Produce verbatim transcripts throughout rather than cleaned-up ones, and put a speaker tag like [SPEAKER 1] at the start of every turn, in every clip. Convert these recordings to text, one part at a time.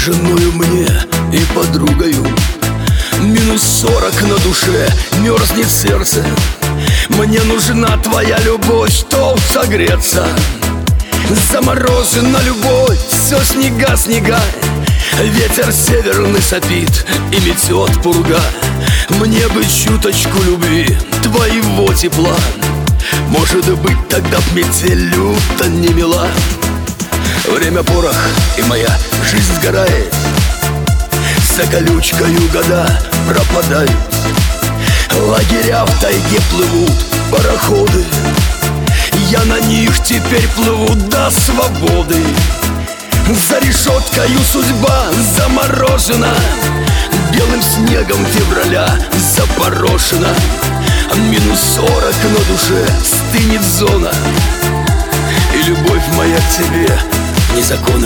[SPEAKER 1] женою мне и подругою. Минус сорок на душе, мерзнет сердце. Мне нужна твоя любовь, чтоб согреться. Заморожена любовь, все снега, снега. Ветер северный сопит и метет пурга. Мне бы чуточку любви, твоего тепла. Может быть, тогда б метель люто не мила. Время порох, и моя жизнь сгорает. За колючкою года пропадают. Лагеря в тайге плывут пароходы. Я на них теперь плыву до свободы. За решеткою судьба заморожена. Белым снегом февраля запорошена. Минус сорок на душе, стынет зона. И любовь моя к тебе не закона.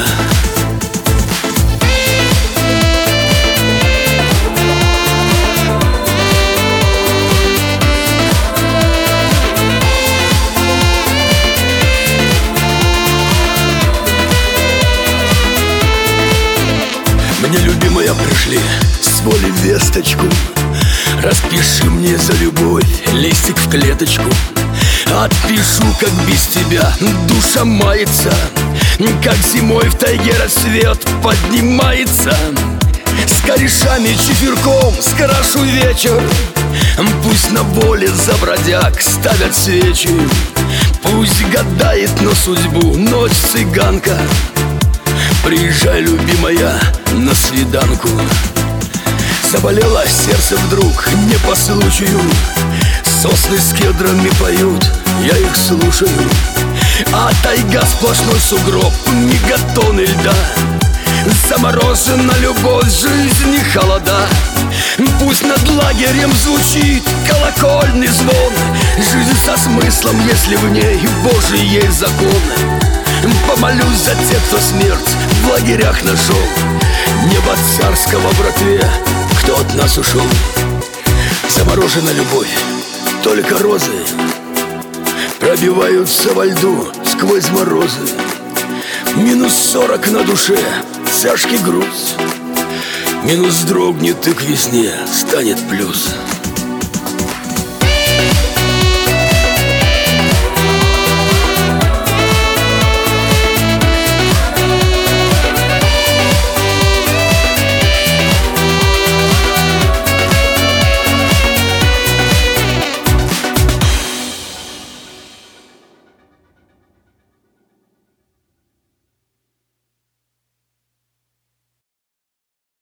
[SPEAKER 1] Мне, любимая, пришли с воли весточку. Распиши мне за любовь листик в клеточку. Отпишу, как без тебя душа мается, как зимой в тайге рассвет поднимается. С корешами чиферком скрашу вечер. Пусть на воле за бродяг ставят свечи. Пусть гадает на судьбу ночь цыганка. Приезжай, любимая, на свиданку. Заболело сердце вдруг не по случаю. Сосны с кедрами поют, я их слушаю. А тайга сплошной сугроб, мегатонны льда. Заморожена любовь, жизни холода. Пусть над лагерем звучит колокольный звон. Жизнь со смыслом, если в ней Божий есть закон. Помолюсь за тех, кто смерть в лагерях нашел. Небо царского, братве, кто от нас ушел. Заморожена любовь, только розы пробиваются во льду сквозь морозы. Минус сорок на душе, тяжкий груз. Минус дрогнет, и к весне станет плюс.